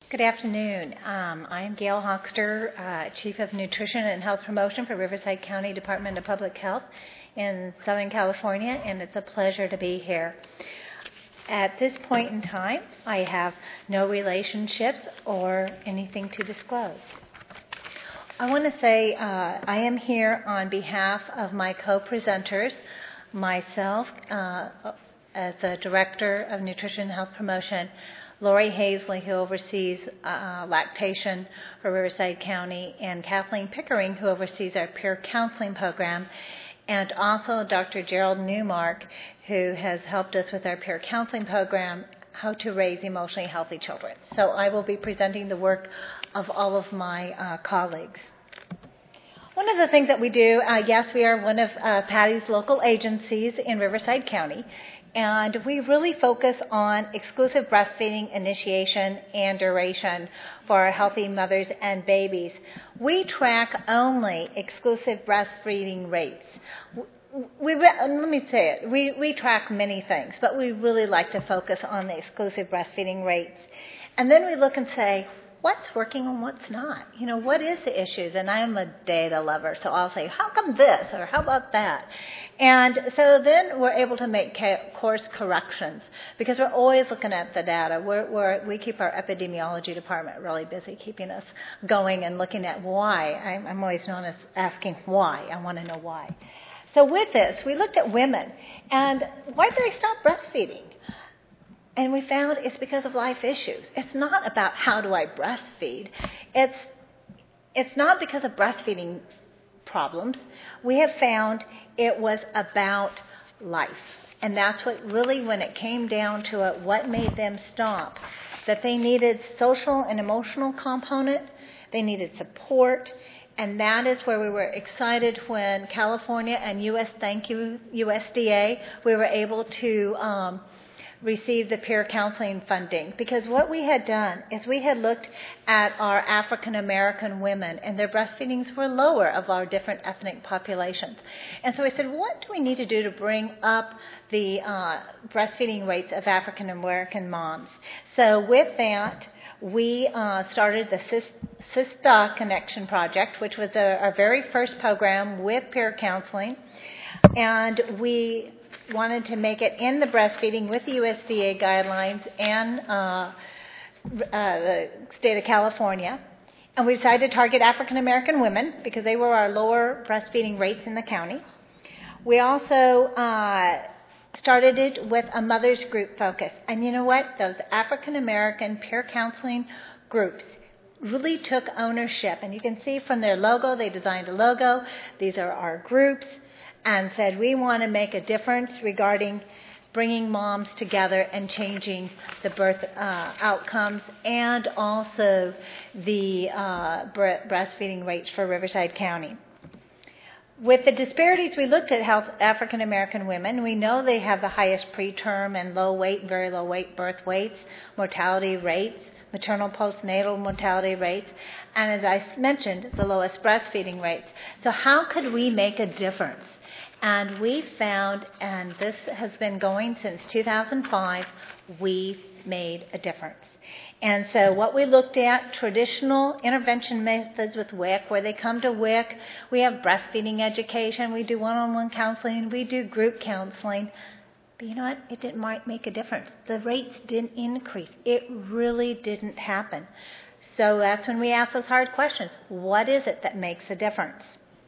Good afternoon. I am Gail Hochster, Chief of Nutrition and Health Promotion for Riverside County Department of Public Health in Southern California, and it's a pleasure to be here. At this point in time, I have no relationships or anything to disclose. I want to say I am here on behalf of my co-presenters, myself as the Director of Nutrition and Health Promotion, Lori Hazley, who oversees lactation for Riverside County, and Kathleen Pickering, who oversees our peer counseling program, and also Dr. Gerald Newmark, who has helped us with our peer counseling program, How to Raise Emotionally Healthy Children. So I will be presenting the work of all of my colleagues. One of the things that we do, yes, we are one of Patty's local agencies in Riverside County, and we really focus on exclusive breastfeeding initiation and duration for our healthy mothers and babies. We track only exclusive breastfeeding rates. Let me say it. We track many things, but we really like to focus on the exclusive breastfeeding rates. And then we look and say, what's working and what's not? You know, what is the issues? And I'm a data lover, so I'll say, how come this or how about that? And so then we're able to make course corrections because we're always looking at the data. We keep our epidemiology department really busy keeping us going and looking at why. I'm always known as asking why. I want to know why. So with this, we looked at women and why did they stop breastfeeding? And we found it's because of life issues. It's not about how do I breastfeed. It's not because of breastfeeding problems. We have found it was about life. And that's what really, when it came down to it, what made them stop. That they needed social and emotional component. They needed support. And that is where we were excited when California and USDA, we were able to receive the peer counseling funding, because what we had done is we had looked at our African American women, and their breastfeedings were lower of our different ethnic populations. And so we said, what do we need to do to bring up the breastfeeding rates of African American moms? So with that, we started the Sister Connection Project, which was our very first program with peer counseling, and we wanted to make it in the breastfeeding with the USDA guidelines and the state of California. And we decided to target African American women because they were our lower breastfeeding rates in the county. We also started it with a mother's group focus. And you know what? Those African American peer counseling groups really took ownership. And you can see from their logo, they designed a logo. These are our groups. And said, we want to make a difference regarding bringing moms together and changing the birth outcomes and also the breastfeeding rates for Riverside County. With the disparities, we looked at African American women. We know they have the highest preterm and low weight, very low weight birth weights, mortality rates, maternal postnatal mortality rates, and as I mentioned, the lowest breastfeeding rates. So how could we make a difference? And we found, and this has been going since 2005, we made a difference. And so what we looked at, traditional intervention methods with WIC, where they come to WIC, we have breastfeeding education, we do one-on-one counseling, we do group counseling. But you know what? It didn't make a difference. The rates didn't increase. It really didn't happen. So that's when we ask those hard questions. What is it that makes a difference?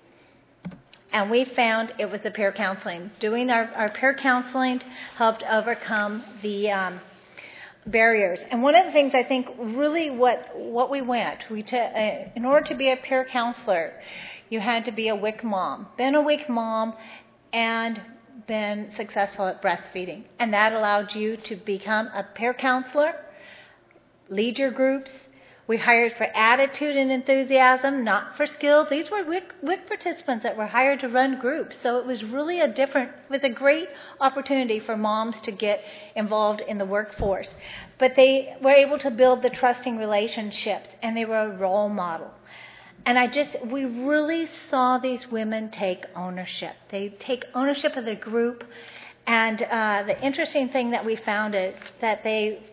And we found it was the peer counseling. Doing our peer counseling helped overcome the barriers. And one of the things I think really what we went, in order to be a peer counselor, you had to be a WIC mom, been a WIC mom, and been successful at breastfeeding. And that allowed you to become a peer counselor, lead your groups. We hired for attitude and enthusiasm, not for skill. These were WIC participants that were hired to run groups. So it was really a great opportunity for moms to get involved in the workforce. But they were able to build the trusting relationships, and they were a role model. And we really saw these women take ownership. They take ownership of the group. And the interesting thing that we found is that they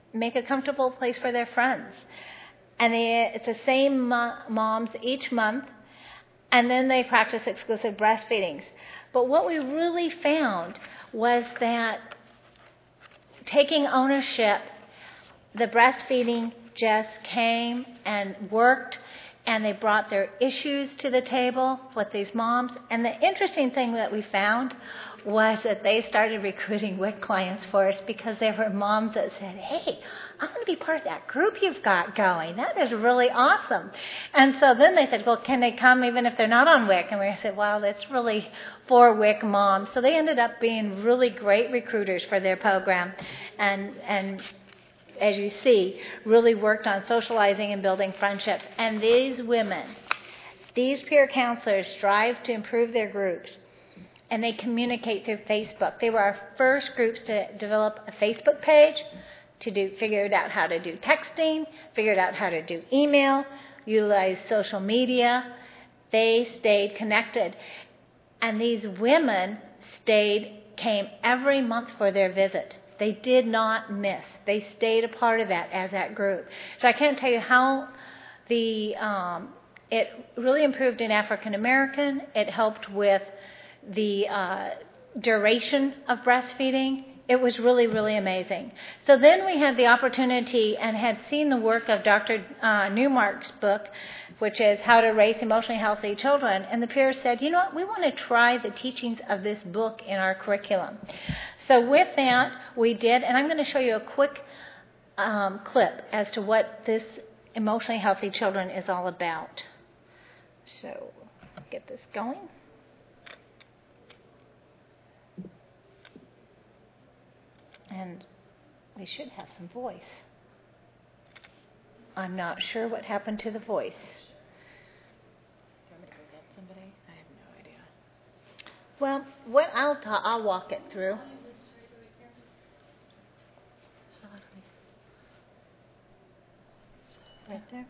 make a comfortable place for their friends. And it's the same moms each month, and then they practice exclusive breastfeedings. But what we really found was that taking ownership, the breastfeeding just came and worked, and they brought their issues to the table with these moms. And the interesting thing that we found was that they started recruiting WIC clients for us because there were moms that said, hey, I want to be part of that group you've got going. That is really awesome. And so then they said, well, can they come even if they're not on WIC? And we said, well, that's really for WIC moms. So they ended up being really great recruiters for their program. And as you see, really worked on socializing and building friendships. And these women, these peer counselors strive to improve their groups, and they communicate through Facebook. They were our first groups to develop a Facebook page, figured out how to do texting, figured out how to do email, utilize social media. They stayed connected. And these women came every month for their visit. They did not miss. They stayed a part of that as that group. So I can't tell you how it really improved in African American. It helped with the duration of breastfeeding. It was really, really amazing. So then we had the opportunity and had seen the work of Dr. Newmark's book, which is How to Raise Emotionally Healthy Children. And the peers said, you know what, we want to try the teachings of this book in our curriculum. So with that, we did, and I'm going to show you a quick clip as to what this Emotionally Healthy Children is all about. So get this going. And we should have some voice. I'm not sure what happened to the voice. Do you want me to go get somebody? I have no idea. Well, I'll walk it through. Right there.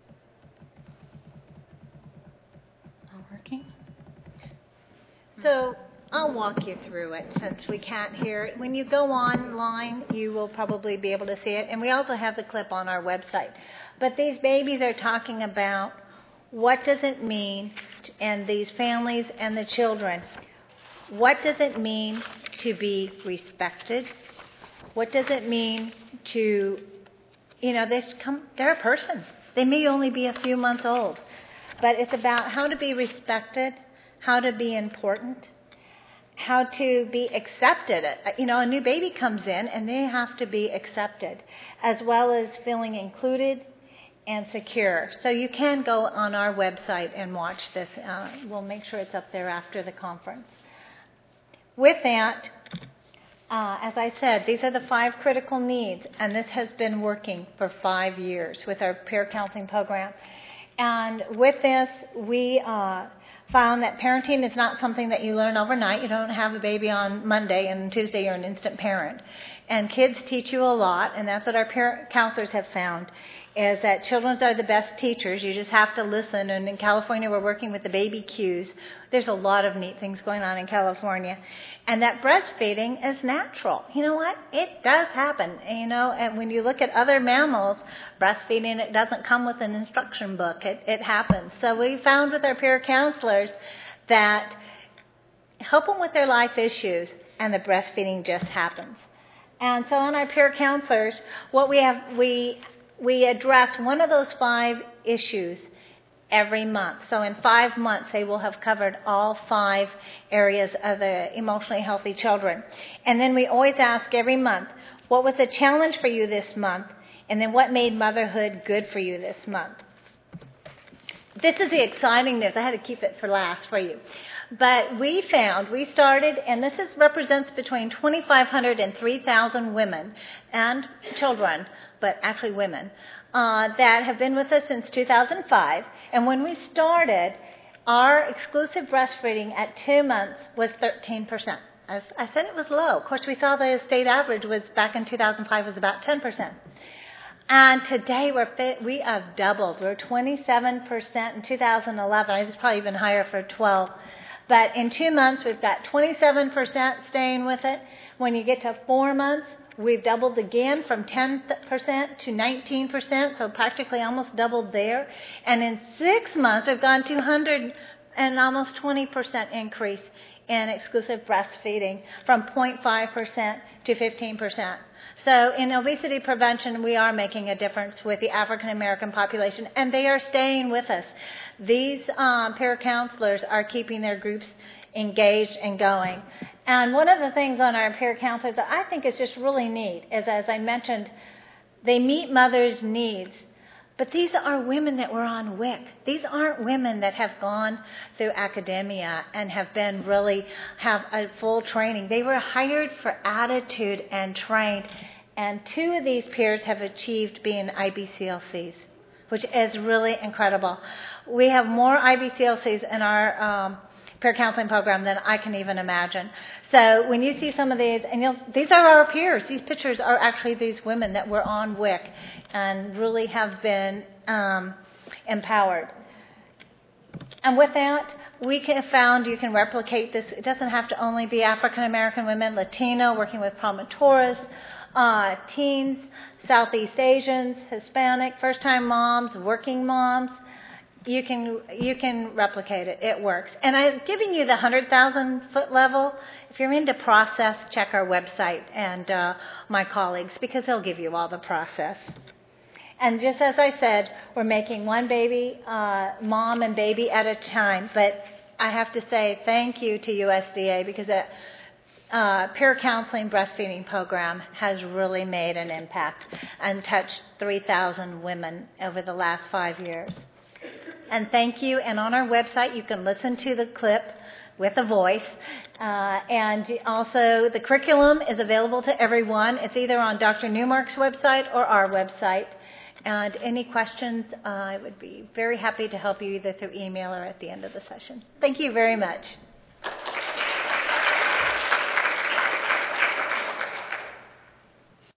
All working? So I'll walk you through it since we can't hear it. When you go online, you will probably be able to see it. And we also have the clip on our website. But these babies are talking about what does it mean, and these families and the children, what does it mean to be respected? What does it mean to, they're a person. They may only be a few months old. But it's about how to be respected, how to be important, how to be accepted. A new baby comes in and they have to be accepted, as well as feeling included and secure. So you can go on our website and watch this. We'll make sure it's up there after the conference. With that, as I said, these are the 5 critical needs, and this has been working for 5 years with our peer counseling program. And with this, we found that parenting is not something that you learn overnight. You don't have a baby on Monday and Tuesday you're an instant parent. And kids teach you a lot, and that's what our parent counselors have found, is that children are the best teachers. You just have to listen. And in California, we're working with the baby cues. There's a lot of neat things going on in California. And that breastfeeding is natural. You know what? It does happen. And when you look at other mammals, breastfeeding, it doesn't come with an instruction book. It happens. So we found with our peer counselors that help them with their life issues, and the breastfeeding just happens. And so on our peer counselors, what we address one of those 5 issues every month. So in 5 months, they will have covered all 5 areas of the emotionally healthy children. And then we always ask every month, what was the challenge for you this month? And then what made motherhood good for you this month? This is the exciting news. I had to keep it for last for you. But we started, and this represents between 2,500 and 3,000 women and children, but actually women, that have been with us since 2005. And when we started, our exclusive breastfeeding at 2 months was 13%. As I said, it was low. Of course, we saw the state average was back in 2005 was about 10%. And today we have doubled. We're 27% in 2011. It was probably even higher for 12. But in 2 months, we've got 27% staying with it. When you get to 4 months, We've doubled again from 10% to 19%, so practically almost doubled there. And in 6 months, we've gone 200 and almost 20% increase in exclusive breastfeeding from 0.5% to 15%. So in obesity prevention, we are making a difference with the African American population, and they are staying with us. These peer counselors are keeping their groups engaged and going. And one of the things on our peer counselors that I think is just really neat is, as I mentioned, they meet mothers' needs. But these are women that were on WIC. These aren't women that have gone through academia and have a full training. They were hired for attitude and trained. And 2 of these peers have achieved being IBCLCs, which is really incredible. We have more IBCLCs in our peer counseling program than I can even imagine. So when you see some of these, and these are our peers. These pictures are actually these women that were on WIC and really have been empowered. And with that, we have found you can replicate this. It doesn't have to only be African American women, Latino, working with promotoras, teens, Southeast Asians, Hispanic, first-time moms, working moms. You can replicate it. It works. And I've given you the 100,000-foot level. If you're into process, check our website and my colleagues, because they'll give you all the process. And just as I said, we're making one baby, mom and baby at a time. But I have to say thank you to USDA, because the peer counseling breastfeeding program has really made an impact and touched 3,000 women over the last 5 years. And thank you. And on our website, you can listen to the clip with a voice. And also, the curriculum is available to everyone. It's either on Dr. Newmark's website or our website. And any questions, I would be very happy to help you either through email or at the end of the session. Thank you very much.